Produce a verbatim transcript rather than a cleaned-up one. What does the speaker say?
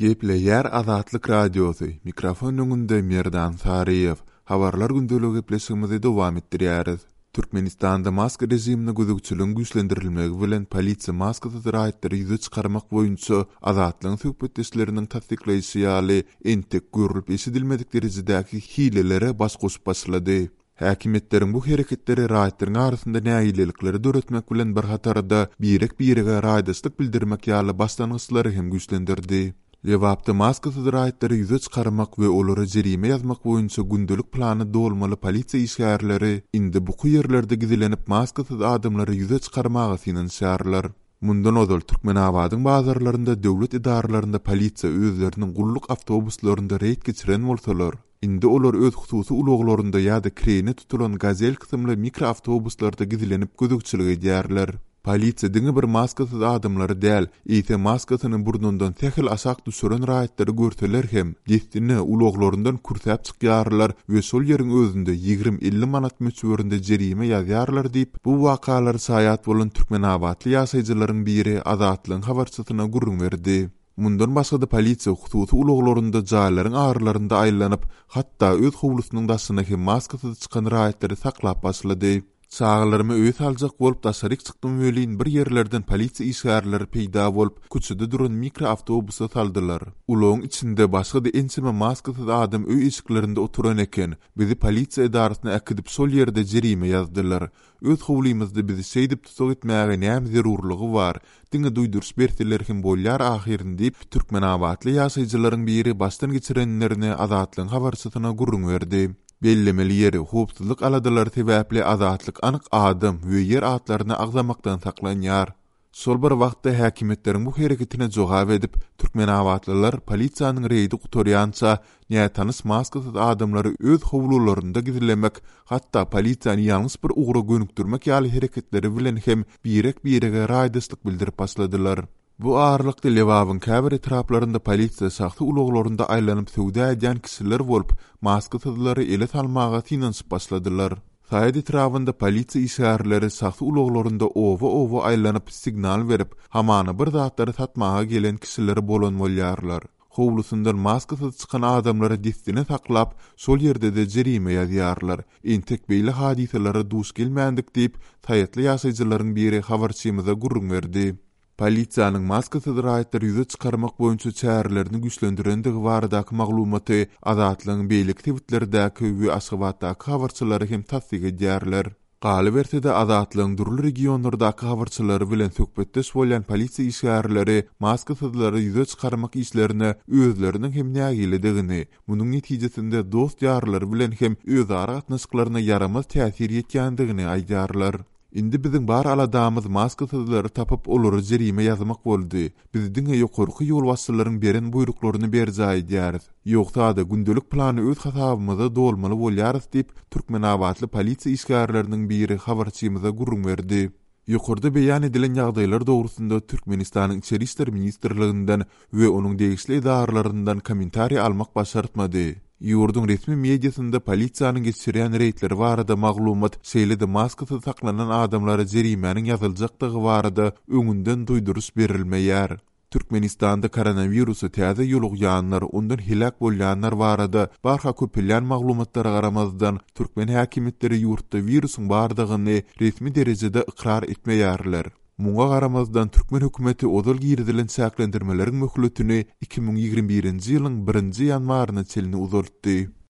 Geple yer Azatlyk radiosu. Mikrofon önünde Merdan Sariyev. Habarlar gündölügi gepleşigimizi dowam etdirýäris. Türkmenistanda maska rejimini gözükçülüğün güýçlendirilmegi bilen polisiýa maskasyz raýatlary ýüze çykarmak boýunça azatlygyň söhbetdeşleriniň tasdikleýişi ýaly entek görülip eşidilmedik derejedäki hilelere baş goşup başlady. Häkimetleriň bu hereketleri raýatlaryň arasynda näýilelikleri döretmek bilen bir hatarda birek birege raýdaşlyk bildirmek ýaly başlangyçlary hem güýçlendirdi. Lewapda maskasyz raýatlary ýüze çykarmak we olary jerime ýazmak boýunça gündelik plany dolmaly polisiýa işgärleri indi bu ýerlerde gizilenip maskasyz adamlary ýüze çykarmagy finansiýarlar. Mundan odal Türkmenabadyň bazarlarynda döwlet idaralarynda polisiýa özleriniň gulluk awtobuslaryna reýt geçiren bolsalar, indi olar öz hususy uluglarynda ýa-da kreni tutulan gazel kysymly mikro awtobuslarda gizilenip gözükçülük edýärler. Polisiýa diňe bir maskasyz adamlary däl, ýa-da maskasyny burnundan tehil aşak düşüren raýatlary görseler hem gestini uluglaryndan kurtäp çykýarlar we şol ýeriň özünde ýygrimi elli manat möçberinde jerime ýazýarlar diýip bu wakalary saýat bolan Türkmenabatly ýaşaýjylaryň biri Azatlygyň habarçysyna gurrun berdi. Mundan başga da polisiýa hususy uluglarynda jaýlaryň aralaryna aýlanyp, hatda öz howlusynyň daşyna hem maskasyz çykan raýatlary saklap başlady. Çağlarıma öýt aljak bolup daşaryk çykdym welin bir ýerlerden polisiýa işgärleri peýda bolup küçüde duran mikro awtobusa saldylar. Ulagyň içinde başga da enseme maskasyz adam öý eşiklerinde oturan eken, bizi polisiýa idarasyna äkidip şol ýerde jerime ýazdylar. Öz howlymyzda bizi seýdip tutuk etmäge näme zerurlygy bar? Diňe duýduruş berdiler hem bolýar ahirinde diýip Türkmenabatly ýaşaýjylaryň biri başdan geçirenlerini Azatlygyň habarçysyna gurrun berdi. Bellemeli ýeri howpsuzlyk aladalar sebäpli azatlyk anyk adam we ýer atlaryny agzamakdan saklanýar. Sol bir wagtda häkimetleriň bu hereketine jogap edip Türkmenabatlylar polisiýanyň reýdi gutorýança näme tanys maskasyz adamlary öz howlularynda gizilemek, hatda polisiýany ýalňys bir ugra gönükdirmek ýaly hereketleri bilen hem birek birege raýdaşlyk bildirip başladylar. Bu ağırlıkda Lewabyň käbir etraplarynda polisiýa saxty uluglarynda aýlanyp söwda edýän kişiler bolup, maskasyzlary ele salmaga finansyp başladylar. Saýat etrapynda polisiýa işgärleri saxty uluglarynda owa-owa aýlanyp signal berip, hamana bir zatlary satmaga gelen kişileri bolan bolýarlar. Howlusundan maskasyz çykan adamlary destine saklap, şol ýerde de jerime ýazýarlar. Entek beýle hadiselere duş gelmändik diýip, taýatly ýaşaýjylaryň biri habarçymyza gurrun berdi. Polisiýanyň maskasyz raýatlary ýüze çykarmak boýunça çärelerini güýçlendirendigi baradaky maglumaty Azatlygyň beýlik tweetlerdäki we aşgabatdaky habarçylary hem tasdik edýärler. Galy berse-de Azatlygyň durly regionlardaky habarçylary bilen söhbetdeş bolýan polisiýa işgärleri maskasyzlary ýüze çykarmak işlerini özleriniň hem nägiledigini, munyň netijesinde dost ýarlar bilen hem özara gatnaşyklaryna yaramaz täsir etýändigini aýdýarlar. Indi bizim bar aladamız maskasyzlary tapyp olary jerime ýazmak boldy. Biz diňe ýokurky ýol başçylaryň beren buýruklaryny berjäý diýäris. Ýogsa da gündelik plany öz hasabymyza dolmaly bolýarys diýip Türkmenabatly polisiýa işgärleriniň biri habarçymyza gurrun berdi. Ýokurda beýan edilen ýagdaýlar dogrusynda Türkmenistanyň Içeri işler ministrliginden we onuň degişli idaralaryndan kommentariýa almak başartmady. Ýurdun resmi mediasynda polisiýanyň geçirýän reýtleri barada maglumat şeýle-de maskasyz saklanan adamlara jerimeniň ýazyljakdygy barada öňünden duýduruş berilmeýär. Türkmenistanda koronavirusy täze ýolugýanlar, ondan hilak bolýanlar barada barha köpelýän maglumatlary garamazdan Türkmen häkimetleri ýurtda virusyň bardygyny resmi derejede ikrar etmeýärler. Muňa garamazdan Türkmen hökümeti odal girdilen säklendirmeleriň möhletini iki ming ýigrimbirinji ýylyň birinji ýanwaryna çelini uzatdy.